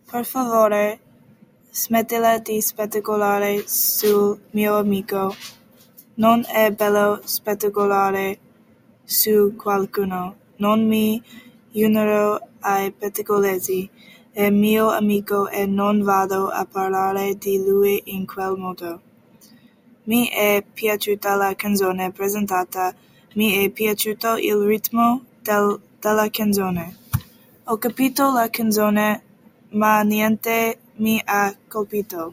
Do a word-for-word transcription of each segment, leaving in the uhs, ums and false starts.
Per favore, smettila di spettacolare sul mio amico. Non è bello spettacolare su qualcuno. Non mi unirò ai pettegolezzi. È mio amico e non vado a parlare di lui in quel modo. Mi è piaciuta la canzone presentata. Mi è piaciuto il ritmo del, della canzone. Ho capito la canzone, ma niente mi ha colpito.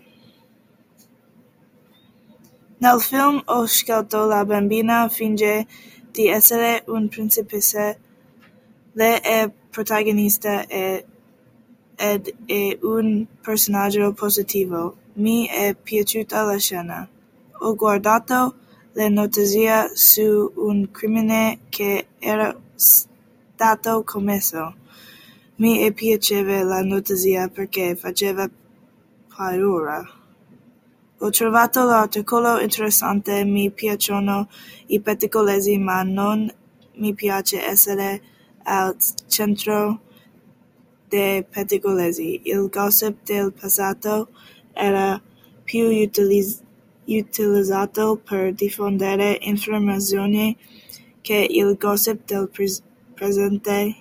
Nel film ho scelto la bambina finge di essere un principessa. Lei è protagonista e, ed è un personaggio positivo. Mi è piaciuta la scena. Ho guardato le notizie su un crimine che era stato commesso. Mi piaceva la notizia perché faceva paura. Ho trovato l'articolo interessante, mi piacciono i pettegolezzi, ma non mi piace essere al centro dei pettegolezzi. Il gossip del passato era più utiliz- utilizzato per diffondere informazioni che il gossip del pres- presente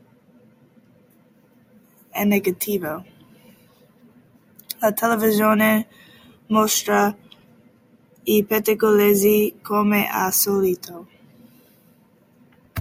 è negativo. La televisione mostra i pettegolezzi come al solito.